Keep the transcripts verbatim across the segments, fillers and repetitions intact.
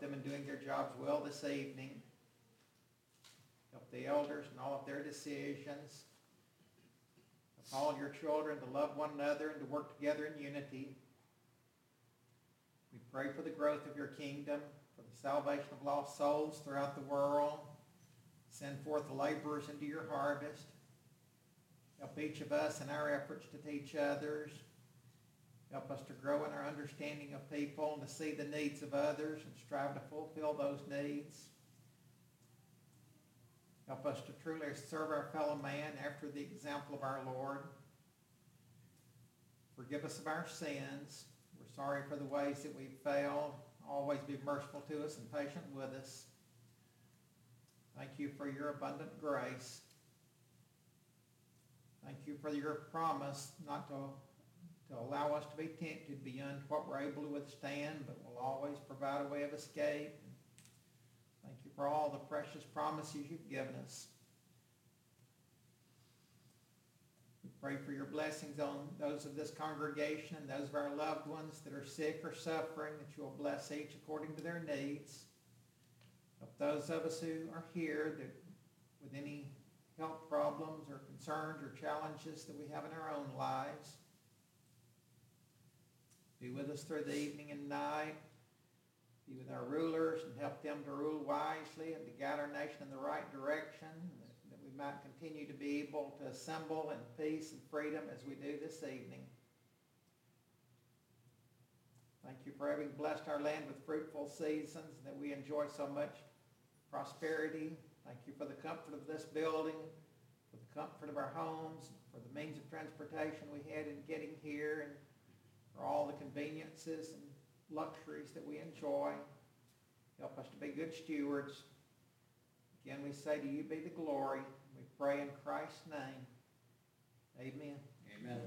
them in doing their jobs well this evening. Help the elders in all of their decisions. Help all your children to love one another and to work together in unity. We pray for the growth of your kingdom, for the salvation of lost souls throughout the world. Send forth the laborers into your harvest. Help each of us in our efforts to teach others. Help us to grow in our understanding of people and to see the needs of others and strive to fulfill those needs. Help us to truly serve our fellow man after the example of our Lord. Forgive us of our sins. We're sorry for the ways that we've failed. Always be merciful to us and patient with us. Thank you for your abundant grace. Thank you for your promise not to, to allow us to be tempted beyond what we're able to withstand, but will always provide a way of escape. Thank you for all the precious promises you've given us. We pray for your blessings on those of this congregation and those of our loved ones that are sick or suffering, that you will bless each according to their needs. Help those of us who are here that with any health problems or concerns or challenges that we have in our own lives. Be with us through the evening and night. Be with our rulers and help them to rule wisely and to guide our nation in the right direction, that we might continue to be able to assemble in peace and freedom as we do this evening. Thank you for having blessed our land with fruitful seasons, that we enjoy so much prosperity. Thank you for the comfort of this building, for the comfort of our homes, for the means of transportation we had in getting here, and for all the conveniences and luxuries that we enjoy. Help us to be good stewards. Again, we say to you be the glory. We pray in Christ's name. Amen. Amen.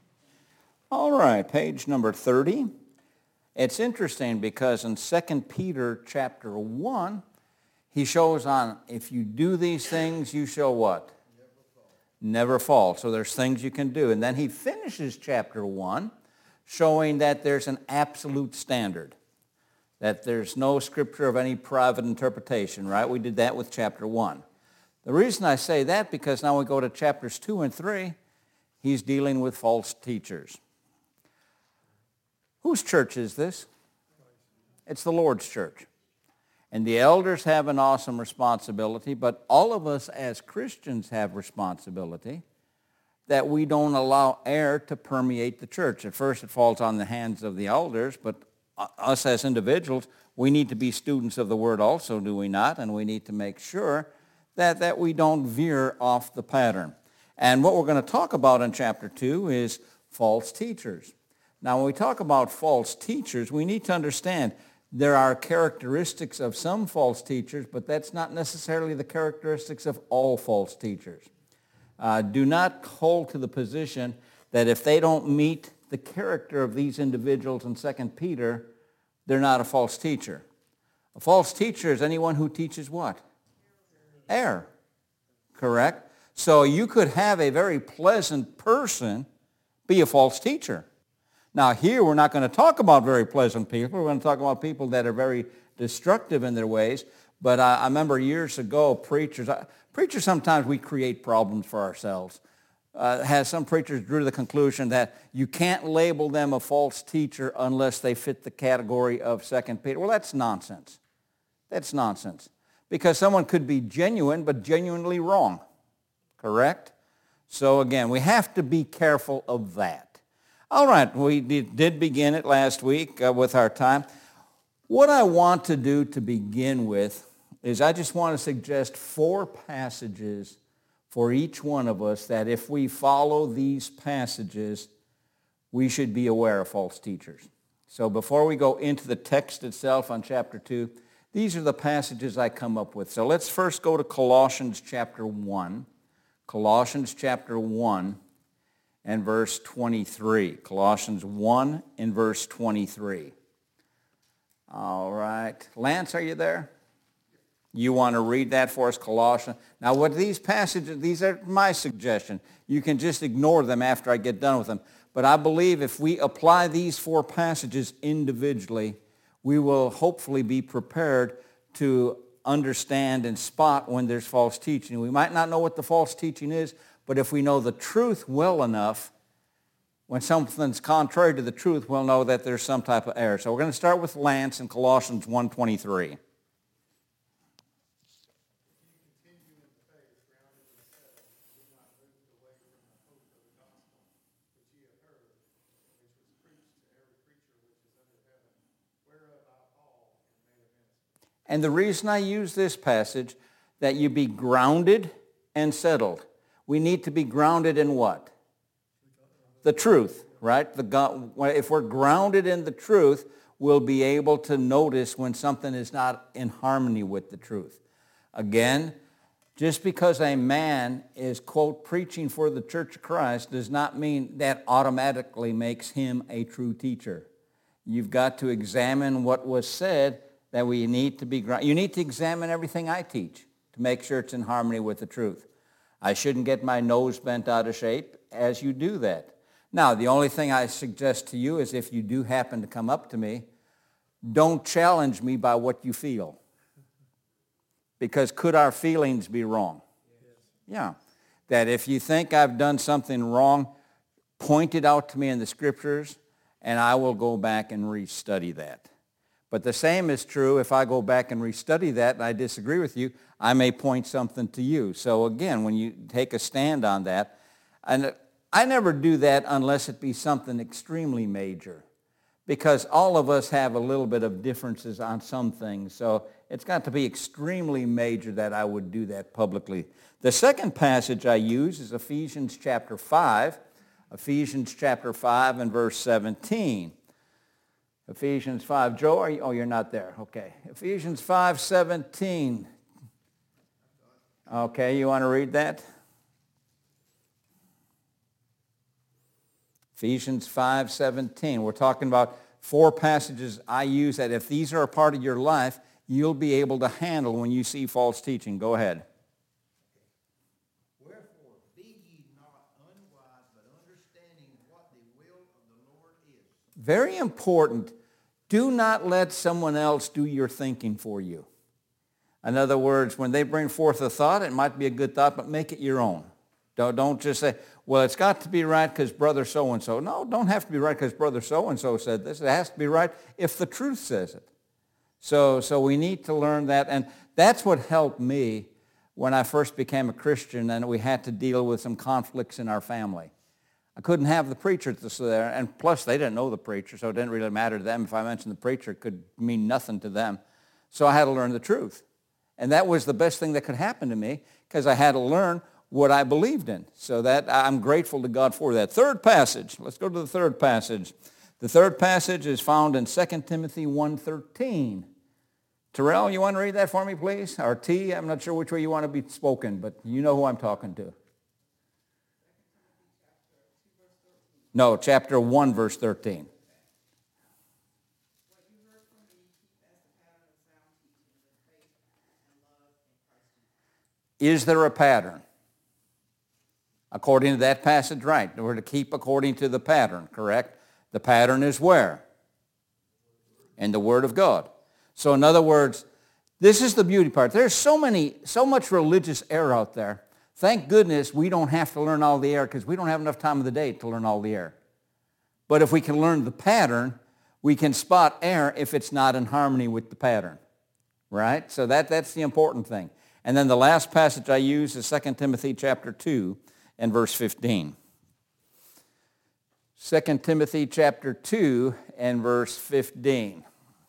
All right, page number thirty. It's interesting because in Second Peter chapter one, he shows on, if you do these things, you shall what? Never fall. Never fall. So there's things you can do. And then he finishes chapter one showing that there's an absolute standard, that there's no scripture of any private interpretation, right? We did that with chapter one. The reason I say that, because now we go to chapters two and three, he's dealing with false teachers. Whose church is this? It's the Lord's church. And the elders have an awesome responsibility, but all of us as Christians have responsibility that we don't allow error to permeate the church. At first it falls on the hands of the elders, but us as individuals, we need to be students of the Word also, do we not? And we need to make sure that, that we don't veer off the pattern. And what we're going to talk about in chapter two is false teachers. Now, when we talk about false teachers, we need to understand there are characteristics of some false teachers, but that's not necessarily the characteristics of all false teachers. Uh, do not hold to the position that if they don't meet the character of these individuals in Second Peter, they're not a false teacher. A false teacher is anyone who teaches what? Error. Correct? So you could have a very pleasant person be a false teacher. Now here we're not going to talk about very pleasant people. We're going to talk about people that are very destructive in their ways. But I, I remember years ago, preachers, I, preachers sometimes we create problems for ourselves. Uh, has some preachers drew to the conclusion that you can't label them a false teacher unless they fit the category of Second Peter. Well, that's nonsense. That's nonsense. Because someone could be genuine, but genuinely wrong. Correct? So again, we have to be careful of that. All right, we did begin it last week uh, with our time. What I want to do to begin with is I just want to suggest four passages for each one of us that if we follow these passages, we should be aware of false teachers. So before we go into the text itself on chapter two, these are the passages I come up with. So let's first go to Colossians chapter one. Colossians chapter one. And verse twenty-three. Colossians one and verse twenty-three. All right. Lance, are you there? You want to read that for us, Colossians? Now, what these passages, these are my suggestion. You can just ignore them after I get done with them. But I believe if we apply these four passages individually, we will hopefully be prepared to understand and spot when there's false teaching. We might not know what the false teaching is, but if we know the truth well enough, when something's contrary to the truth, we'll know that there's some type of error. So we're going to start with Lance in Colossians one twenty-three. And the reason I use this passage, that you be grounded and settled. We need to be grounded in what? The truth, right? The God, if we're grounded in the truth, we'll be able to notice when something is not in harmony with the truth. Again, just because a man is, quote, preaching for the Church of Christ does not mean that automatically makes him a true teacher. You've got to examine what was said, that we need to be grounded. You need to examine everything I teach to make sure it's in harmony with the truth. I shouldn't get my nose bent out of shape as you do that. Now, the only thing I suggest to you is if you do happen to come up to me, don't challenge me by what you feel. Because could our feelings be wrong? Yeah. That if you think I've done something wrong, point it out to me in the Scriptures, and I will go back and restudy that. But the same is true if I go back and restudy that and I disagree with you, I may point something to you. So again, when you take a stand on that, and I never do that unless it be something extremely major, because all of us have a little bit of differences on some things. So it's got to be extremely major that I would do that publicly. The second passage I use is Ephesians chapter five, Ephesians chapter five and verse seventeen. Ephesians five. Joe, are you, oh, you're not there. Okay. Ephesians five seventeen. Okay, you want to read that? Ephesians five seventeen. We're talking about four passages I use that if these are a part of your life, you'll be able to handle when you see false teaching. Go ahead. Wherefore, be ye not unwise, but understanding what the will of the Lord is. Very important. Do not let someone else do your thinking for you. In other words, when they bring forth a thought, it might be a good thought, but make it your own. Don't, don't just say, well, it's got to be right because brother so-and-so. No, don't have to be right because brother so-and-so said this. It has to be right if the truth says it. So, so we need to learn that, and that's what helped me when I first became a Christian and we had to deal with some conflicts in our family. I couldn't have the preacher that's there, and plus they didn't know the preacher, so it didn't really matter to them. If I mentioned the preacher, it could mean nothing to them. So I had to learn the truth. And that was the best thing that could happen to me because I had to learn what I believed in. So that I'm grateful to God for that. Third passage. Let's go to the third passage. The third passage is found in Second Timothy one thirteen. Terrell, you want to read that for me, please? Or T, I'm not sure which way you want to be spoken, but you know who I'm talking to. No, chapter one, verse thirteen. Is there a pattern? According to that passage, right. We're to keep according to the pattern, correct? The pattern is where? In the Word of God. So in other words, this is the beauty part. There's so many, so much religious error out there. Thank goodness we don't have to learn all the error because we don't have enough time of the day to learn all the error. But if we can learn the pattern, we can spot error if it's not in harmony with the pattern. Right? So that, that's the important thing. And then the last passage I use is Second Timothy chapter two and verse fifteen. Second Timothy chapter two and verse fifteen.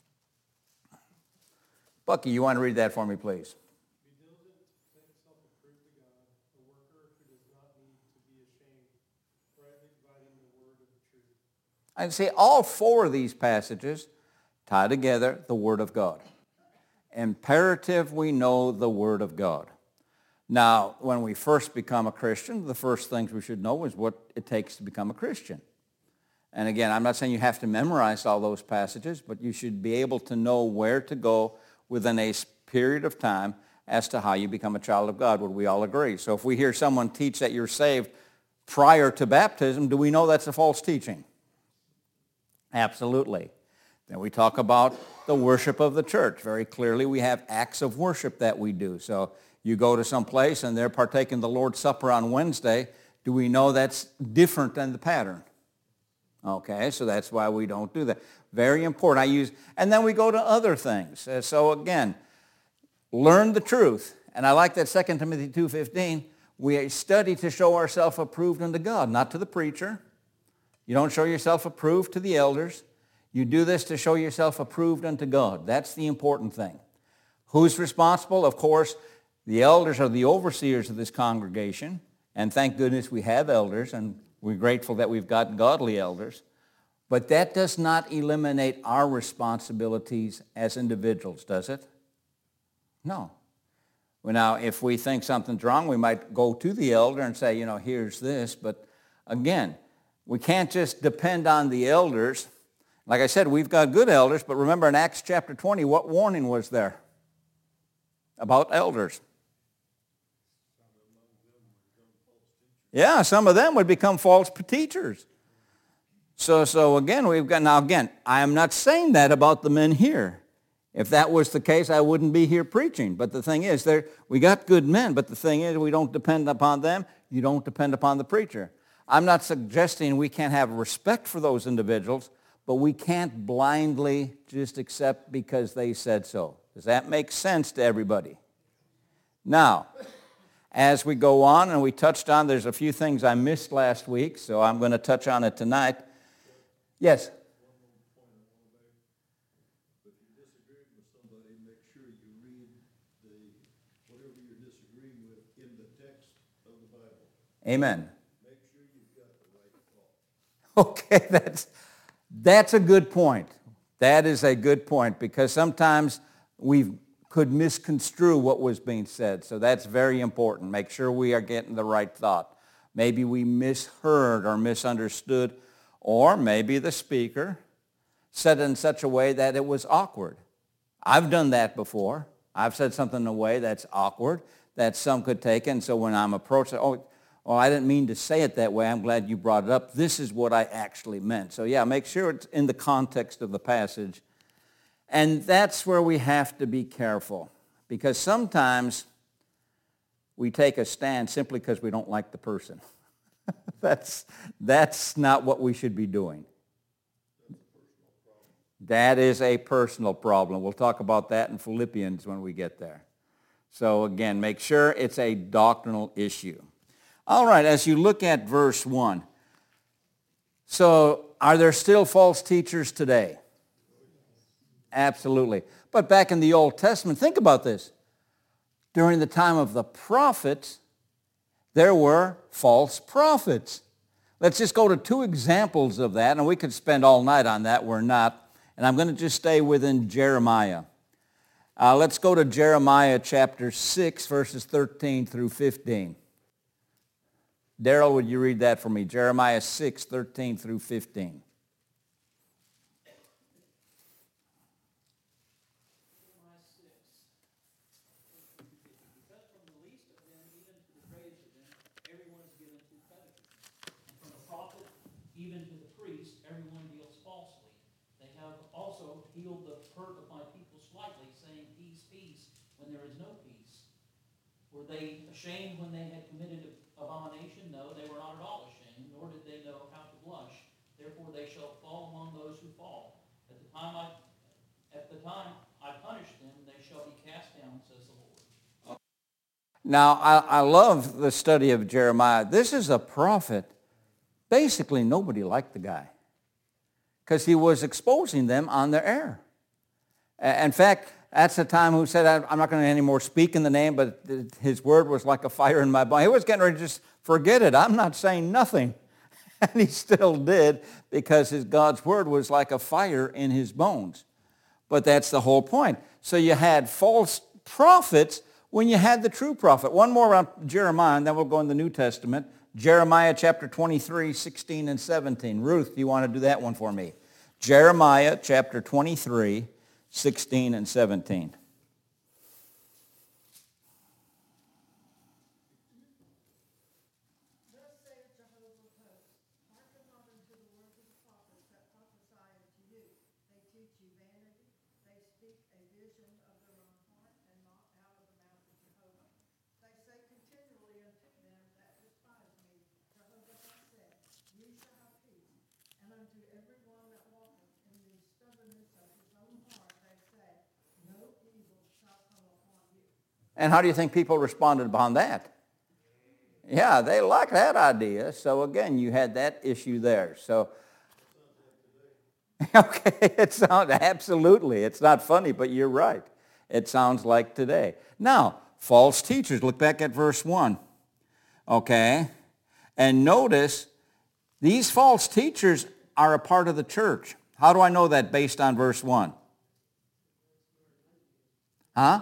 Bucky, you want to read that for me, please? Be diligent to present yourself approved to God, a worker who does not need to be ashamed, rightly dividing the word of the truth. And see, all four of these passages tie together the Word of God. Imperative we know the Word of God. Now, when we first become a Christian, the first things we should know is what it takes to become a Christian. And again, I'm not saying you have to memorize all those passages, but you should be able to know where to go within a period of time as to how you become a child of God. Would we all agree? So if we hear someone teach that you're saved prior to baptism, do we know that's a false teaching? Absolutely. Then we talk about the worship of the church. Very clearly, we have acts of worship that we do. So you go to some place and they're partaking the Lord's Supper on Wednesday. Do we know that's different than the pattern? Okay, so that's why we don't do that. Very important. I use, and then we go to other things. Uh, so again, learn the truth. And I like that Second Timothy two fifteen. We study to show ourselves approved unto God, not to the preacher. You don't show yourself approved to the elders. You do this to show yourself approved unto God. That's the important thing. Who's responsible? Of course, the elders are the overseers of this congregation. And thank goodness we have elders, and we're grateful that we've got godly elders. But that does not eliminate our responsibilities as individuals, does it? No. Well, now, if we think something's wrong, we might go to the elder and say, you know, here's this. But again, we can't just depend on the elders. Like I said, we've got good elders, but remember in Acts chapter twenty, what warning was there about elders? Yeah, some of them would become false teachers. So, so again, we've got, now again, I am not saying that about the men here. If that was the case, I wouldn't be here preaching. But the thing is, we got good men, but the thing is, we don't depend upon them. You don't depend upon the preacher. I'm not suggesting we can't have respect for those individuals, but we can't blindly just accept because they said so. Does that make sense to everybody? Now, as we go on, and we touched on, there's a few things I missed last week, so I'm going to touch on it tonight. Yes? If you're disagreeing with somebody, make sure you read the whatever you're disagreeing with in the text of the Bible. Amen. Make sure you've got the right thought. Okay, that's, that's a good point. That is a good point, because sometimes we could misconstrue what was being said. So that's very important. Make sure we are getting the right thought. Maybe we misheard or misunderstood, or maybe the speaker said it in such a way that it was awkward. I've done that before. I've said something in a way that's awkward, that some could take, and so when I'm approached, oh, oh, I didn't mean to say it that way. I'm glad you brought it up. This is what I actually meant. So yeah, make sure it's in the context of the passage. And that's where we have to be careful, because sometimes we take a stand simply because we don't like the person. that's, that's not what we should be doing. That is a personal problem. We'll talk about that in Philippians when we get there. So again, make sure it's a doctrinal issue. All right, as you look at verse one, so are there still false teachers today? Absolutely. But back in the Old Testament, think about this. During the time of the prophets, there were false prophets. Let's just go to two examples of that, and we could spend all night on that. We're not. And I'm going to just stay within Jeremiah. Uh, let's go to Jeremiah chapter six, verses thirteen through fifteen. Daryl, would you read that for me? Jeremiah six, thirteen through fifteen. Even to the priest, everyone deals falsely. They have also healed the hurt of my people slightly, saying, peace, peace, when there is no peace. Were they ashamed when they had committed abomination? No, they were not at all ashamed, nor did they know how to blush. Therefore they shall fall among those who fall. At the time I, at the time I punish them, they shall be cast down, says the Lord. Now, I, I love the study of Jeremiah. This is a prophet. Basically, nobody liked the guy because he was exposing them on their error. In fact, that's the time who said, I'm not going to anymore speak in the name, but his word was like a fire in my bone. He was getting ready to just forget it. I'm not saying nothing. And he still did, because his God's word was like a fire in his bones. But that's the whole point. So you had false prophets when you had the true prophet. One more on Jeremiah, and then we'll go in the New Testament. Jeremiah chapter twenty-three, sixteen and seventeen. Ruth, do you want to do that one for me? Jeremiah chapter twenty-three, sixteen and seventeen. Thus saith Jehovah of hosts, hearken not unto the words of the prophets that prophesy unto you. They teach you speak a vision of their own heart and not out of the mouth of Jehovah. They say continually unto them that despise me, Jehovah hath said, Ye shall have peace. And unto every one that walketh in the stubbornness of his own heart they say, No evil shall come upon you. And how do you think people responded upon that? Yeah, they like that idea. So again, you had that issue there. So, okay, it sounds, absolutely. It's not funny, but you're right. It sounds like today. Now, false teachers. Look back at verse one. Okay? And notice, these false teachers are a part of the church. How do I know that based on verse one? Huh?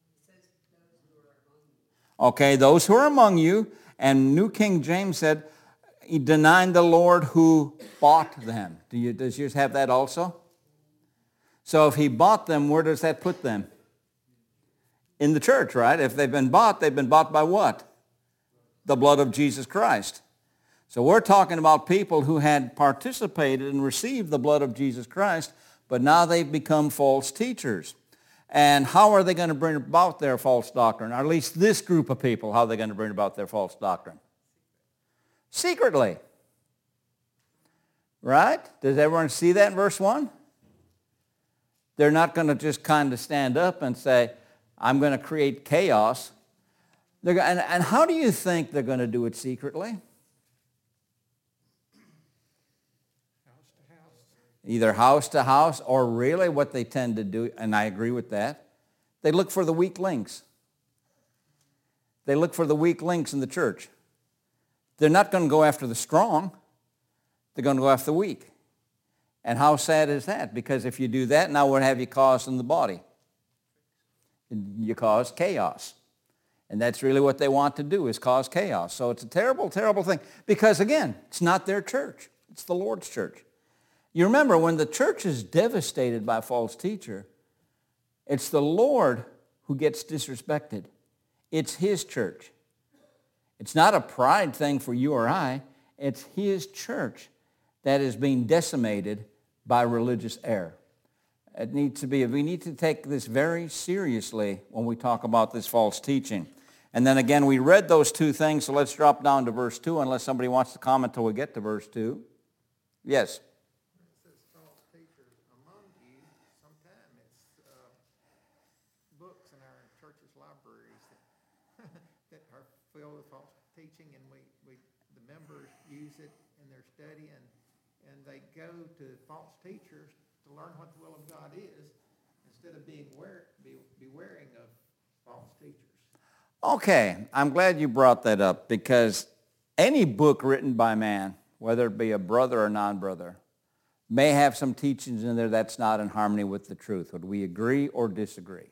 Okay, those who are among you. And New King James said, denying the Lord who bought them. Do you, does yours have that also? So if he bought them, where does that put them? In the church, right? If they've been bought, they've been bought by what? The blood of Jesus Christ. So we're talking about people who had participated and received the blood of Jesus Christ, but now they've become false teachers. And how are they going to bring about their false doctrine? Or at least this group of people, how are they going to bring about their false doctrine? Secretly. Right? Does everyone see that in verse one? They're not going to just kind of stand up and say, I'm going to create chaos. They're, and, and how do you think they're going to do it secretly? Either house to house, or really what they tend to do, and I agree with that, they look for the weak links. They look for the weak links in the church. They're not going to go after the strong. They're going to go after the weak. And how sad is that? Because if you do that, now what have you caused in the body? You cause chaos. And that's really what they want to do, is cause chaos. So it's a terrible, terrible thing. Because again, it's not their church. It's the Lord's church. You remember, when the church is devastated by a false teacher, it's the Lord who gets disrespected. It's his church. It's not a pride thing for you or I. It's his church that is being decimated by religious error. It needs to be, we need to take this very seriously when we talk about this false teaching. And then again, we read those two things, so let's drop down to verse two, unless somebody wants to comment till we get to verse two. Yes? Filled with false teaching, and we, we the members use it in their study, and, and they go to false teachers to learn what the will of God is, instead of being aware, be, bewaring of false teachers. Okay, I'm glad you brought that up, because any book written by man, whether it be a brother or non-brother, may have some teachings in there that's not in harmony with the truth. Would we agree or disagree?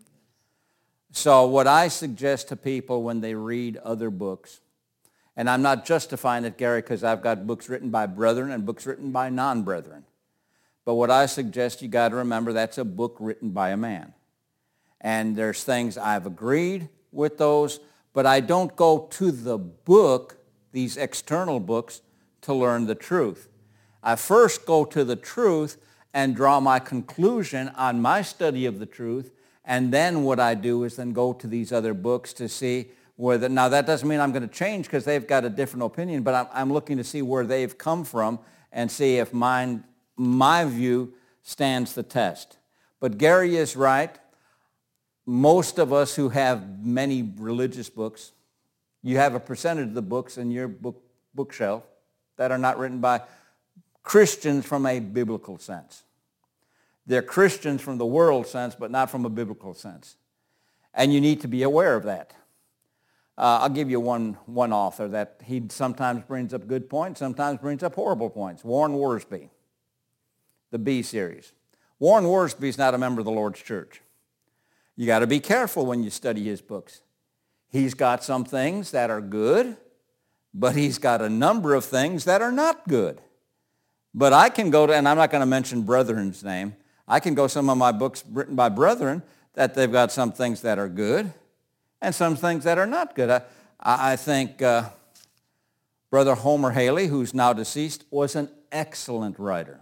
So what I suggest to people when they read other books, and I'm not justifying it, Gary, because I've got books written by brethren and books written by non-brethren. But what I suggest, you got to remember, that's a book written by a man. And there's things I've agreed with those, but I don't go to the book, these external books, to learn the truth. I first go to the truth and draw my conclusion on my study of the truth. And then what I do is then go to these other books to see whether, now that doesn't mean I'm going to change because they've got a different opinion, but I'm, I'm looking to see where they've come from and see if mine, my view stands the test. But Gary is right. Most of us who have many religious books, you have a percentage of the books in your book, bookshelf that are not written by Christians from a biblical sense. They're Christians from the world sense, but not from a biblical sense. And you need to be aware of that. Uh, I'll give you one, one author that he sometimes brings up good points, sometimes brings up horrible points. Warren Wiersbe, the B series. Warren Wiersbe is not a member of the Lord's church. You got to be careful when you study his books. He's got some things that are good, but he's got a number of things that are not good. But I can go to, and I'm not going to mention brethren's name, I can go some of my books written by brethren that they've got some things that are good and some things that are not good. I, I think uh, Brother Homer Haley, who's now deceased, was an excellent writer.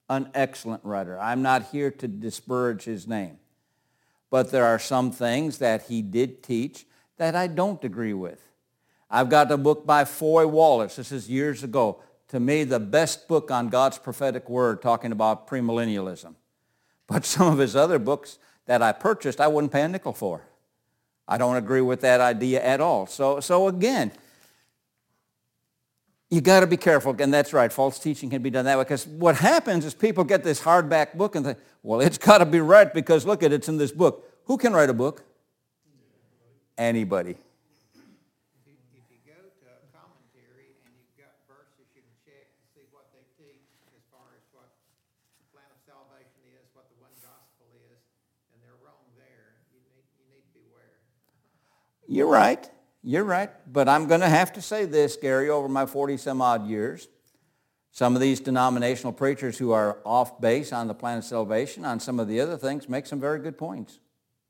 an excellent writer. I'm not here to disparage his name. But there are some things that he did teach that I don't agree with. I've got a book by Foy Wallace. This is years ago. To me, the best book on God's prophetic word, talking about premillennialism. But some of his other books that I purchased, I wouldn't pay a nickel for. I don't agree with that idea at all. So, so again, you got to be careful. And that's right, false teaching can be done that way. Because what happens is people get this hardback book and think, well, it's got to be right because look at it, it's in this book. Who can write a book? Anybody. If you, if you go to a commentary and you've got verses, you can check and see what they teach as far as what the plan of salvation is, what the one gospel is, and they're wrong there. You need, you need to beware. You're right. You're right. But I'm going to have to say this, Gary, over my forty-some-odd years. Some of these denominational preachers who are off base on the plan of salvation, on some of the other things, make some very good points.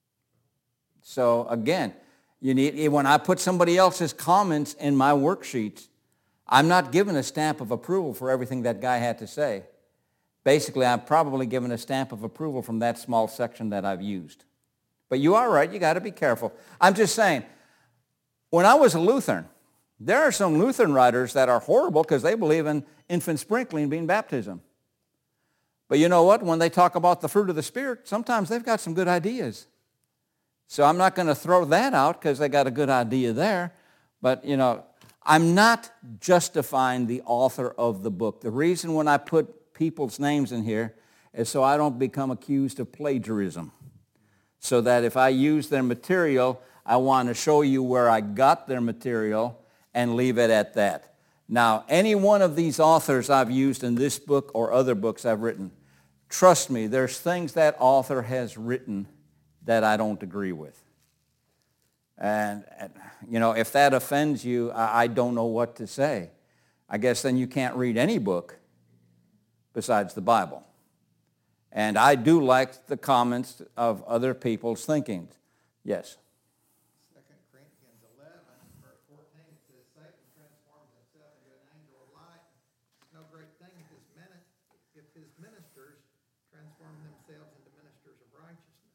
So again, you need, when I put somebody else's comments in my worksheets, I'm not given a stamp of approval for everything that guy had to say. Basically, I'm probably given a stamp of approval from that small section that I've used. But you are right, you got to be careful. I'm just saying, when I was a Lutheran, there are some Lutheran writers that are horrible because they believe in infant sprinkling being baptism. But you know what? When they talk about the fruit of the Spirit, sometimes they've got some good ideas. So I'm not going to throw that out because they got a good idea there. But, you know, I'm not justifying the author of the book. The reason when I put people's names in here is so I don't become accused of plagiarism. So that if I use their material, I want to show you where I got their material and leave it at that. Now, any one of these authors I've used in this book or other books I've written, trust me, there's things that author has written that I don't agree with. And, and you know, if that offends you, I, I don't know what to say. I guess then you can't read any book besides the Bible. And I do like the comments of other people's thinking. Yes? Second Corinthians eleven, verse fourteen, it says, Satan transforms himself into an angel of light. It's no great thing if his, min- if his ministers transform themselves into ministers of righteousness.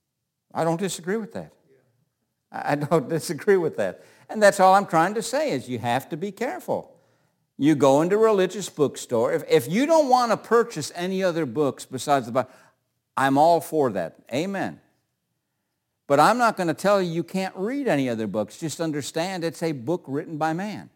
I don't disagree with that. Yeah. I don't disagree with that. And that's all I'm trying to say is you have to be careful. You go into a religious bookstore. If, if you don't want to purchase any other books besides the Bible, I'm all for that. Amen. But I'm not going to tell you you can't read any other books. Just understand it's a book written by man.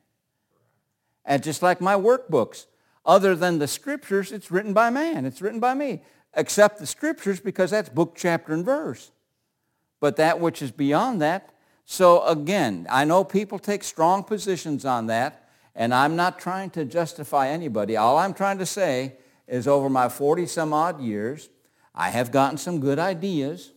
And just like my workbooks, other than the scriptures, it's written by man. It's written by me. Except the scriptures because that's book, chapter, and verse. But that which is beyond that. So again, I know people take strong positions on that. And I'm not trying to justify anybody. All I'm trying to say is over my forty-some-odd years, I have gotten some good ideas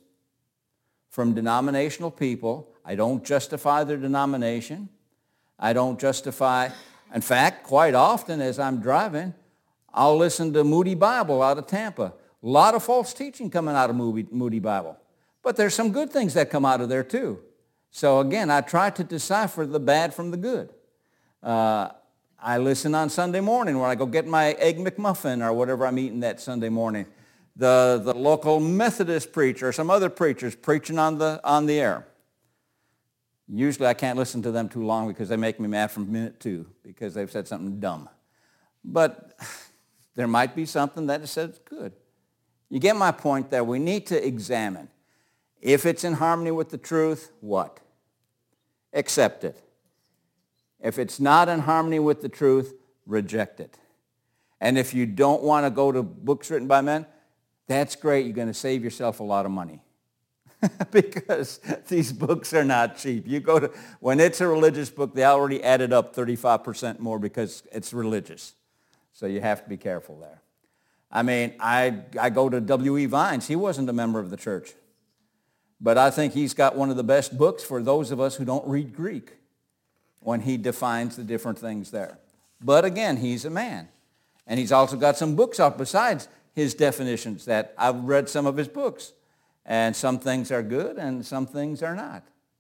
from denominational people. I don't justify their denomination. I don't justify, in fact, quite often as I'm driving, I'll listen to Moody Bible out of Tampa. A lot of false teaching coming out of Moody, Moody Bible. But there's some good things that come out of there too. So again, I try to decipher the bad from the good. Uh, I listen on Sunday morning when I go get my Egg McMuffin or whatever I'm eating that Sunday morning. The, the local Methodist preacher or some other preachers preaching on the, on the air. Usually I can't listen to them too long because they make me mad from minute two because they've said something dumb. But there might be something that is said good. You get my point there. We need to examine. If it's in harmony with the truth, what? Accept it. If it's not in harmony with the truth, reject it. And if you don't want to go to books written by men, that's great. You're going to save yourself a lot of money. Because these books are not cheap. You go to, when it's a religious book, they already added up thirty-five percent more because it's religious. So you have to be careful there. I mean, I, I go to W E Vines. He wasn't a member of the church. But I think he's got one of the best books for those of us who don't read Greek, when he defines the different things there. But again, he's a man. And he's also got some books out besides his definitions that I've read some of his books. And some things are good and some things are not.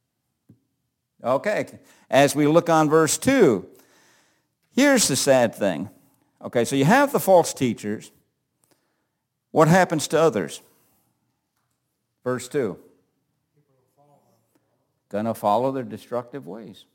Okay, as we look on verse two, here's the sad thing. Okay, so you have the false teachers. What happens to others? Verse two. Going to follow their destructive ways.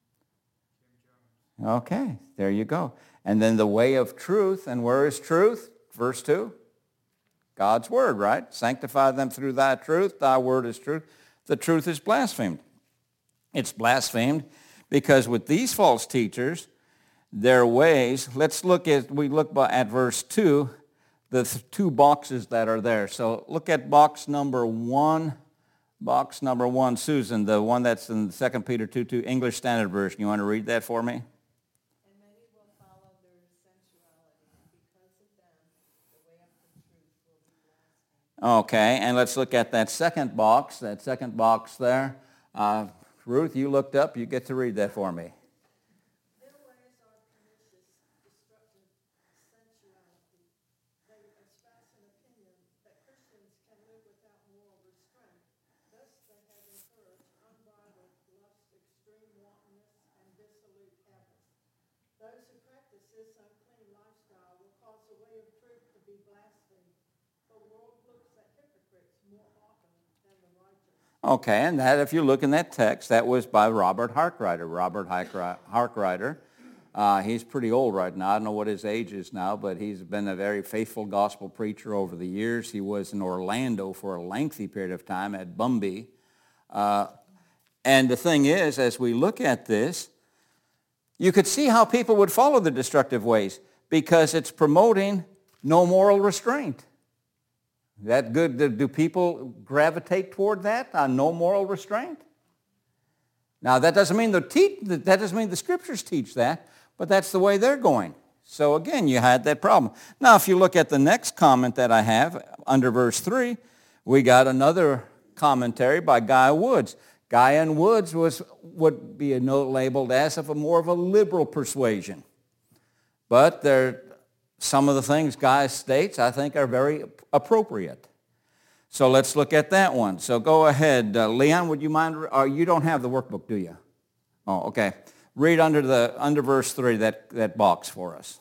Okay, there you go. And then the way of truth, and where is truth? Verse two. God's word, right? Sanctify them through thy truth. Thy word is truth. The truth is blasphemed. It's blasphemed because with these false teachers, their ways, let's look at, we look at verse two, the th- two boxes that are there. So look at box number one. Box number one, Susan, the one that's in Second Peter two two, English Standard Version. You want to read that for me? And many will follow their sensuality, and because of them, the way of the truth will be blasphemed. Okay, and let's look at that second box, that second box there. Uh, Ruth, you looked up. You get to read that for me. Their ways are pernicious, destructive, sensuality. They espouse an opinion that Christians can live without moral restraint. Thus they have encouraged unbridled lust, extreme wantonness, and dissolute habits. Those who practice this unclean lifestyle will cause the way of truth to be blasphemed. The world looks at hypocrites more often than the righteous. Okay, and that, if you look in that text, that was by Robert Harkrider. Robert Harkrider, uh, he's pretty old right now. I don't know what his age is now, but he's been a very faithful gospel preacher over the years. He was in Orlando for a lengthy period of time at Bumby. Uh, and the thing is, as we look at this, you could see how people would follow the destructive ways because it's promoting no moral restraint. That good? Do do people gravitate toward that, uh, no moral restraint? Now, that doesn't mean the te- that doesn't mean the scriptures teach that, but that's the way they're going. So again, you had that problem. Now, if you look at the next comment that I have under verse three, we got another commentary by Guy Woods. Guy and Woods was would be a note labeled as of a more of a liberal persuasion, but there. Some of the things Guy states, I think, are very appropriate. So let's look at that one. So go ahead. Uh, Leon, would you mind? Uh, you don't have the workbook, do you? Oh, okay. Read under the under verse three, that, that box for us.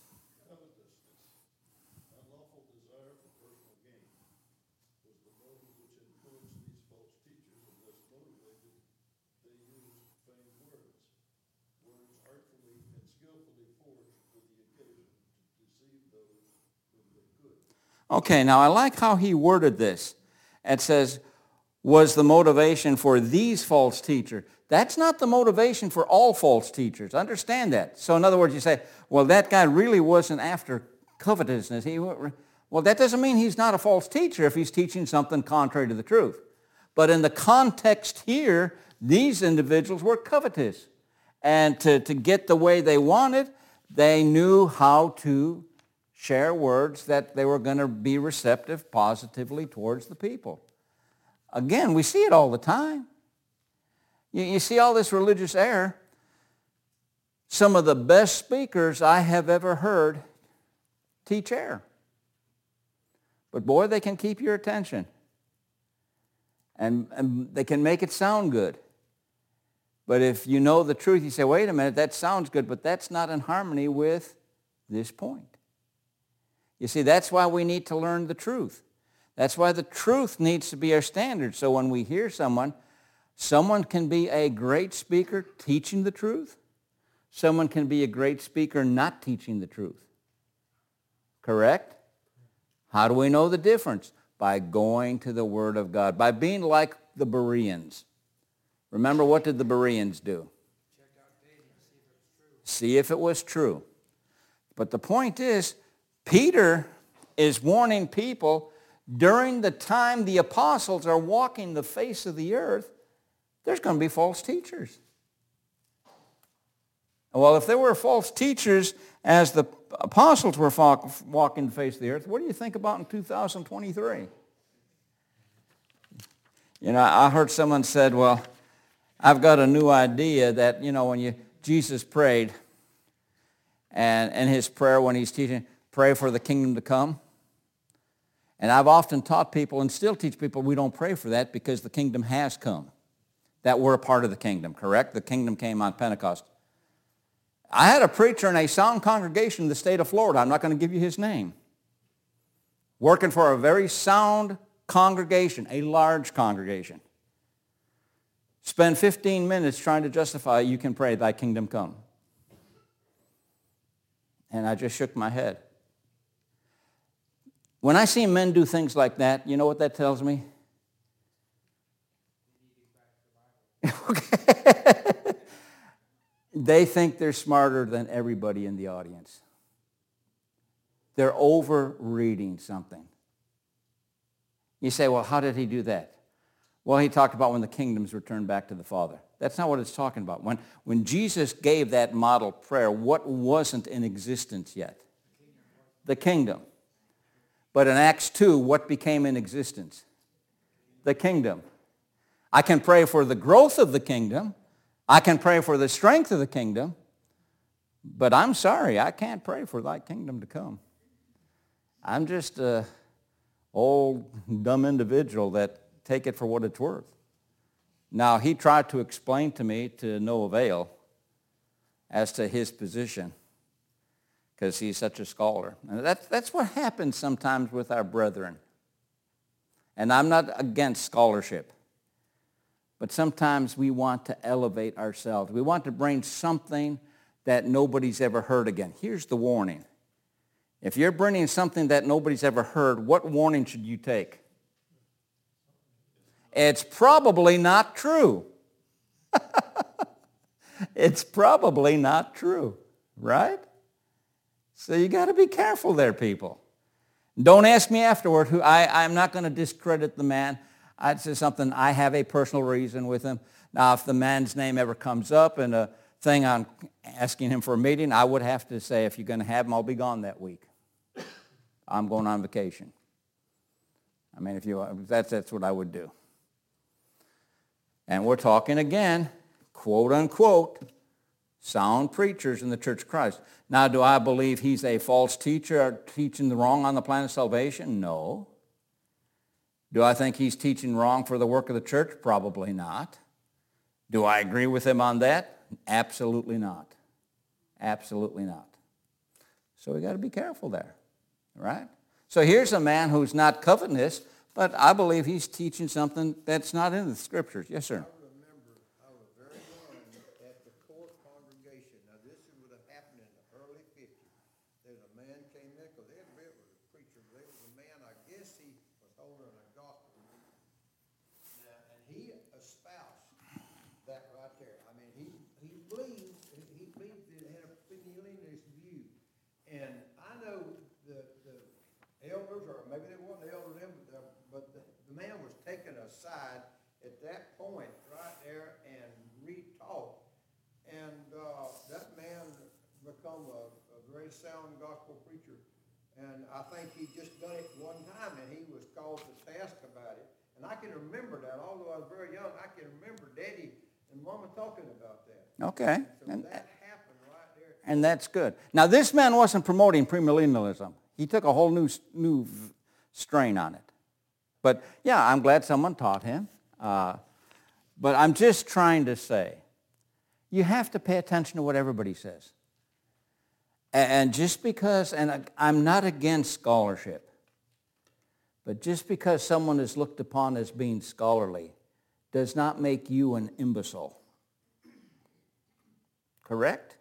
Unlawful desire for personal gain was the motive which influenced these false teachers, and thus motivated they used feigned words, words artfully and skillfully forged for the occasion to deceive those whom they could. Okay, now I like how he worded this. It says, was the motivation for these false teachers. That's not the motivation for all false teachers. Understand that. So in other words, you say, well, that guy really wasn't after covetousness. He, well, that doesn't mean he's not a false teacher if he's teaching something contrary to the truth. But in the context here, these individuals were covetous. And to, to get the way they wanted, they knew how to share words that they were going to be receptive positively towards the people. Again, we see it all the time. You, you see all this religious error. Some of the best speakers I have ever heard teach error. But boy, they can keep your attention. And, and they can make it sound good. But if you know the truth, you say, wait a minute, that sounds good, but that's not in harmony with this point. You see, that's why we need to learn the truth. That's why the truth needs to be our standard. So when we hear someone, someone can be a great speaker teaching the truth. Someone can be a great speaker not teaching the truth. Correct? How do we know the difference? By going to the Word of God, by being like the Bereans. Remember, what did the Bereans do? See if it was true. But the point is, Peter is warning people during the time the apostles are walking the face of the earth, there's going to be false teachers. Well, if there were false teachers as the apostles were walking the face of the earth, what do you think about in two thousand twenty-three? You know, I heard someone said, well, I've got a new idea that, you know, when you Jesus prayed, and in his prayer when he's teaching, pray for the kingdom to come. And I've often taught people and still teach people we don't pray for that because the kingdom has come. That we're a part of the kingdom, correct? The kingdom came on Pentecost. I had a preacher in a sound congregation in the state of Florida. I'm not going to give you his name. working for a very sound congregation, a large congregation, spend fifteen minutes trying to justify you can pray, thy kingdom come. And I just shook my head. When I see men do things like that, you know what that tells me? They think they're smarter than everybody in the audience. They're over-reading something. You say, well, how did he do that? Well, he talked about when the kingdoms returned back to the Father. That's not what it's talking about. When, when Jesus gave that model prayer, what wasn't in existence yet? The kingdom. But in Acts two, what became in existence? The kingdom. I can pray for the growth of the kingdom. I can pray for the strength of the kingdom. But I'm sorry, I can't pray for thy kingdom to come. I'm just an old, dumb individual that take it for what it's worth. Now, he tried to explain to me to no avail as to his position because he's such a scholar. And that's, that's what happens sometimes with our brethren. And I'm not against scholarship. But sometimes we want to elevate ourselves. We want to bring something that nobody's ever heard again. Here's the warning. If you're bringing something that nobody's ever heard, what warning should you take? It's probably not true. It's probably not true, right? So you got to be careful there, people. Don't ask me afterward. Who I, I'm not going to discredit the man. I'd say something, I have a personal reason with him. Now, if the man's name ever comes up in a thing on asking him for a meeting, I would have to say, if you're going to have him, I'll be gone that week. I'm going on vacation. I mean, if you that's that's what I would do. And we're talking again, quote unquote, sound preachers in the Church of Christ. Now, do I believe he's a false teacher or teaching the wrong on the plan of salvation? No. Do I think he's teaching wrong for the work of the church? Probably not. Do I agree with him on that? Absolutely not. Absolutely not. So we got to be careful there, right? So here's a man who's not covetous, but I believe he's teaching something that's not in the Scriptures. Yes, sir. I remember I was very young at the court congregation. Now, this would have happened in the early fifties. There's a man came in, because everybody was a preacher. There was a man, I guess he was holding a gospel meeting. Now, and he espoused that right there. I mean, he, he believed, he believed it had a opinionated view. And I know the, the elders, or maybe they weren't the elders then, but, the, but the, the man was taken aside at that point right there and re-taught. And uh, that man become a, a very sound gospel preacher. And I think he just done it one time, and he was called to task about it. And I can remember that, although I was very young, I can remember Daddy and Mama talking about that. Okay. So And, that happened right there. and that's good. Now, this man wasn't promoting premillennialism. He took a whole new, new strain on it. But, yeah, I'm glad someone taught him. Uh, but I'm just trying to say, you have to pay attention to what everybody says. And just because, and I'm not against scholarship, but just because someone is looked upon as being scholarly does not make you an imbecile. Correct?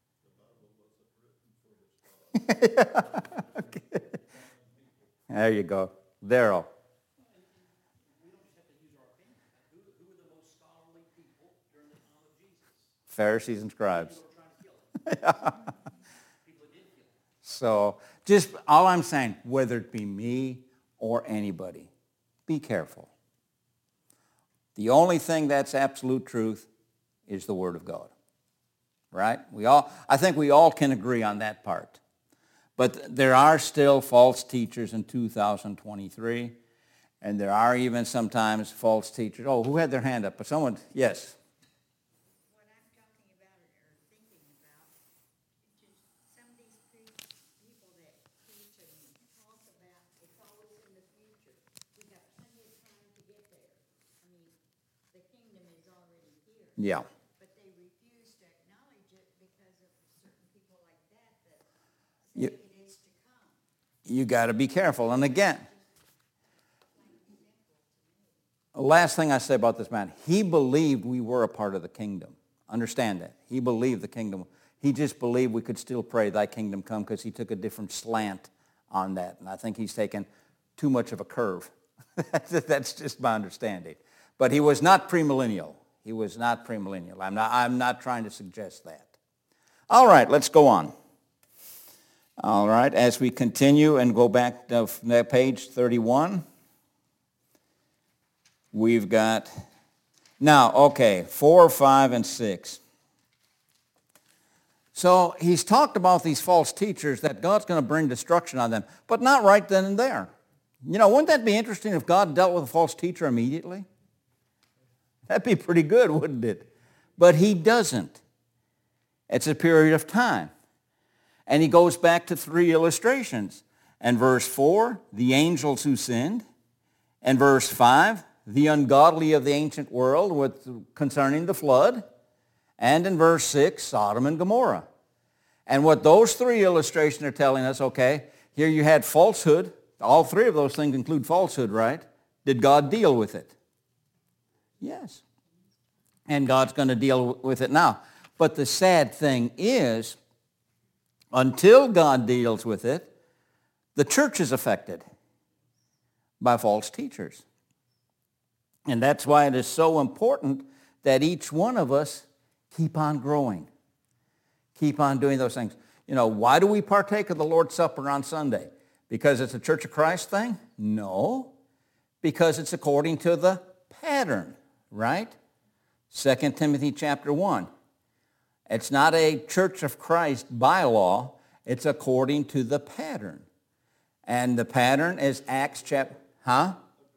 Okay. There you go. Daryl. We don't just have to use our opinion. Who, who were the most scholarly people during the time of Jesus? Pharisees and scribes. People were trying to kill him. People did kill him. So just all I'm saying, whether it be me or anybody, be careful. The only thing that's absolute truth is the Word of God. Right? We all, I think we all can agree on that part. But there are still false teachers in two thousand twenty-three, and there are even sometimes false teachers. Oh, who had their hand up? But someone, yes. What I'm talking about or thinking about, just some of these pre- people that preach and talk about, it's always in the future. We got plenty of time to get there. I mean, the kingdom is already here. Yeah. But they refuse to acknowledge it because of certain people like that that You- say it is to come. you got to be careful. And again, last thing I say about this man, he believed we were a part of the kingdom. Understand that. He believed the kingdom. He just believed we could still pray, thy kingdom come, because he took a different slant on that. And I think he's taken too much of a curve. That's just my understanding. But he was not premillennial. He was not premillennial. I'm not, I'm not trying to suggest that. All right, let's go on. All right, as we continue and go back to page thirty-one, we've got, now, okay, four, five, and six. So he's talked about these false teachers, that God's going to bring destruction on them, but not right then and there. You know, wouldn't that be interesting if God dealt with a false teacher immediately? That'd be pretty good, wouldn't it? But he doesn't. It's a period of time. And he goes back to three illustrations. And verse four, the angels who sinned. And verse five, the ungodly of the ancient world with, concerning the flood. And in verse six, Sodom and Gomorrah. And what those three illustrations are telling us, okay, here you had falsehood. All three of those things include falsehood, right? Did God deal with it? Yes. And God's going to deal with it now. But the sad thing is, until God deals with it, the church is affected by false teachers. And that's why it is so important that each one of us keep on growing. Keep on doing those things. You know, why do we partake of the Lord's Supper on Sunday? Because it's a Church of Christ thing? No. Because it's according to the pattern, right? Second Timothy chapter one. It's not a Church of Christ bylaw. It's according to the pattern. And the pattern is Acts chapter, huh?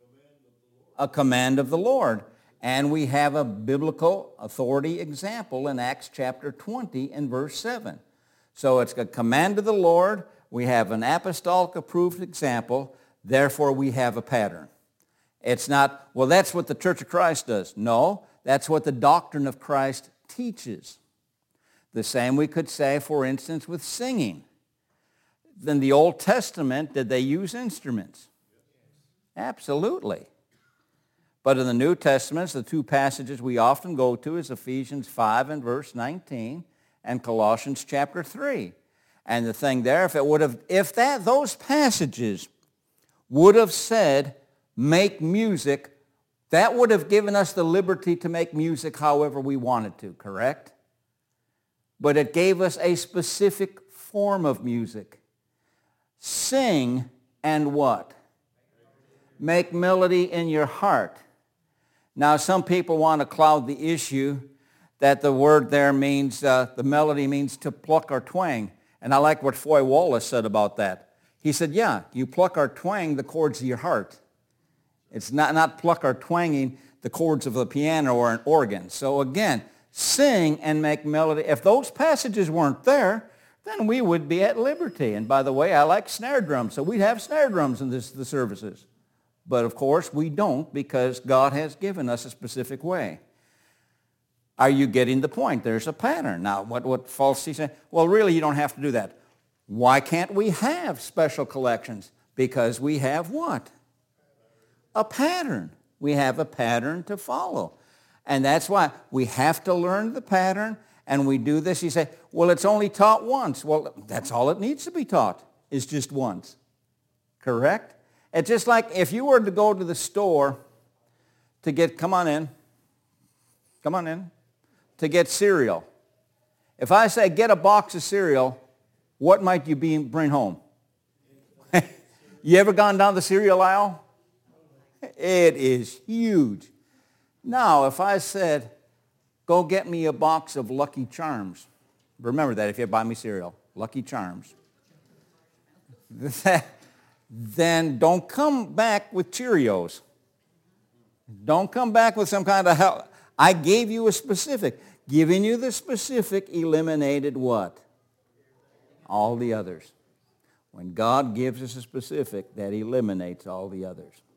A command of the Lord. And we have a biblical authority example in Acts chapter twenty and verse seven. So it's a command of the Lord. We have an apostolic approved example. Therefore, we have a pattern. It's not, well, that's what the Church of Christ does. No, that's what the doctrine of Christ teaches. The same we could say, for instance, with singing. In the Old Testament, did they use instruments? Absolutely. But in the New Testament, the two passages we often go to is Ephesians five and verse nineteen and Colossians chapter three. And the thing there, if it would have, if that those passages would have said, make music, that would have given us the liberty to make music however we wanted to, correct? But it gave us a specific form of music. Sing and what? Make melody in your heart. Now, some people want to cloud the issue that the word there means, uh, the melody means to pluck or twang. And I like what Foy Wallace said about that. He said, yeah, you pluck or twang the chords of your heart. It's not, not pluck or twanging the chords of the piano or an organ. So again, sing and make melody. If those passages weren't there, then we would be at liberty. And by the way, I like snare drums, so we'd have snare drums in this, the services. But of course, we don't, because God has given us a specific way. Are you getting the point? There's a pattern. Now, what, what false teachers say, well, really, you don't have to do that. Why can't we have special collections? Because we have what? A pattern. We have a pattern to follow. And that's why we have to learn the pattern, and we do this. You say, well, it's only taught once. Well, that's all it needs to be taught, is just once. Correct? It's just like if you were to go to the store to get, come on in, come on in, to get cereal. If I say get a box of cereal, what might you be, bring home? You ever gone down the cereal aisle? It is huge. Now, if I said, go get me a box of Lucky Charms, remember that if you buy me cereal, Lucky Charms, then don't come back with Cheerios. Don't come back with some kind of hell. I gave you a specific. Giving you the specific eliminated what? All the others. When God gives us a specific, that eliminates all the others.